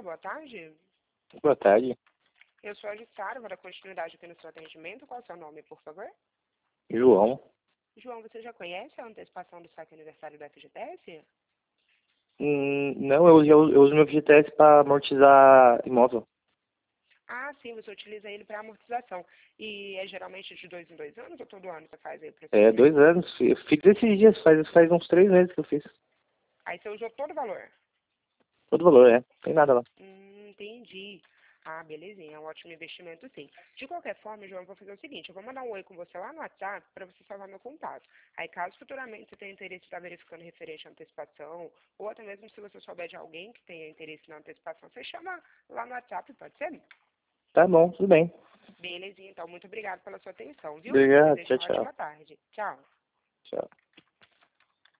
boa tarde. Boa tarde. Eu sou a Jussara, vou dar continuidade aqui no seu atendimento. Qual é o seu nome, por favor? João. João, você já conhece a antecipação do saque aniversário da FGTS? Não, eu uso meu FGTS para amortizar imóvel. Ah, sim, você utiliza ele para amortização. E é geralmente de 2 em 2 anos ou todo ano você faz aí? É, 2 anos. Eu fiz esses dias, faz uns 3 meses que eu fiz. Aí você usou todo o valor? Todo valor, é. Tem nada lá. Entendi. Ah, belezinha, é um ótimo investimento, sim. De qualquer forma, João, eu vou fazer o seguinte, eu vou mandar um oi com você lá no WhatsApp para você salvar meu contato. Aí, caso futuramente você tenha interesse em estar verificando referente à antecipação, ou até mesmo se você souber de alguém que tenha interesse na antecipação, você chama lá no WhatsApp, pode ser? Tá bom, tudo bem. Belezinha, então, muito obrigado pela sua atenção, viu? Obrigado, Desejo tchau, uma tchau. ótima tarde. Tchau. Tchau.